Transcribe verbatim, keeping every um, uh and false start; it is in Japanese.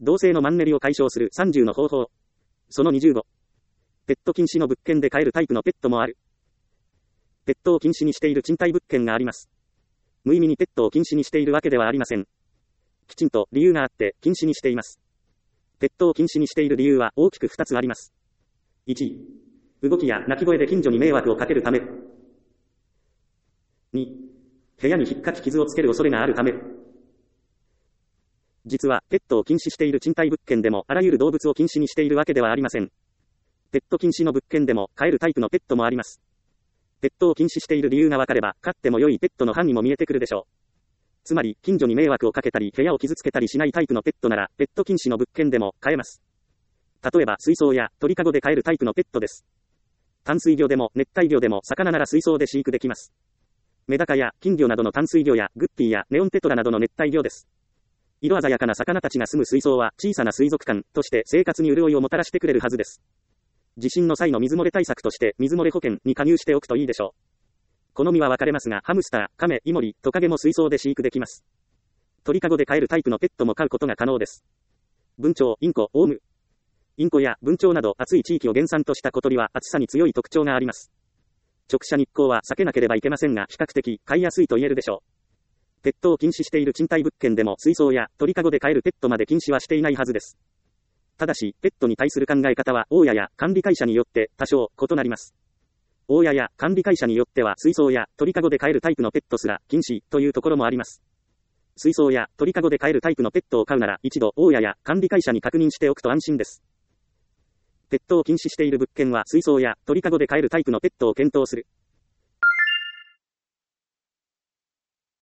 同性のマンネリを解消するさんじゅうの方法。そのにじゅうご。ペット禁止の物件で飼えるタイプのペットもある。ペットを禁止にしている賃貸物件があります。無意味にペットを禁止にしているわけではありません。きちんと理由があって禁止にしています。ペットを禁止にしている理由は大きくふたつあります。いち、動きや鳴き声で近所に迷惑をかけるため。に、部屋に引っかき傷をつける恐れがあるため。実は、ペットを禁止している賃貸物件でも、あらゆる動物を禁止にしているわけではありません。ペット禁止の物件でも、飼えるタイプのペットもあります。ペットを禁止している理由がわかれば、飼っても良いペットの範囲も見えてくるでしょう。つまり、近所に迷惑をかけたり、部屋を傷つけたりしないタイプのペットなら、ペット禁止の物件でも、飼えます。例えば、水槽や鳥かごで飼えるタイプのペットです。淡水魚でも、熱帯魚でも、魚なら水槽で飼育できます。メダカや金魚などの淡水魚や、グッピーやネオンテトラなどの熱帯魚です。色鮮やかな魚たちが住む水槽は小さな水族館として生活に潤いをもたらしてくれるはずです。地震の際の水漏れ対策として水漏れ保険に加入しておくといいでしょう。好みは分かれますが、ハムスター、カメ、イモリ、トカゲも水槽で飼育できます。鳥かごで飼えるタイプのペットも飼うことが可能です。文鳥、インコ、オウム。インコや文鳥など暑い地域を原産とした小鳥は暑さに強い特徴があります。直射日光は避けなければいけませんが、比較的飼いやすいと言えるでしょう。ペットを禁止している賃貸物件でも水槽や鳥かごで飼えるペットまで禁止はしていないはずです。ただし、ペットに対する考え方は大家や管理会社によって多少異なります。大家や管理会社によっては水槽や鳥かごで飼えるタイプのペットすら禁止というところもあります。水槽や鳥かごで飼えるタイプのペットを飼うなら一度大家や管理会社に確認しておくと安心です。ペットを禁止している物件は水槽や鳥かごで飼えるタイプのペットを検討する。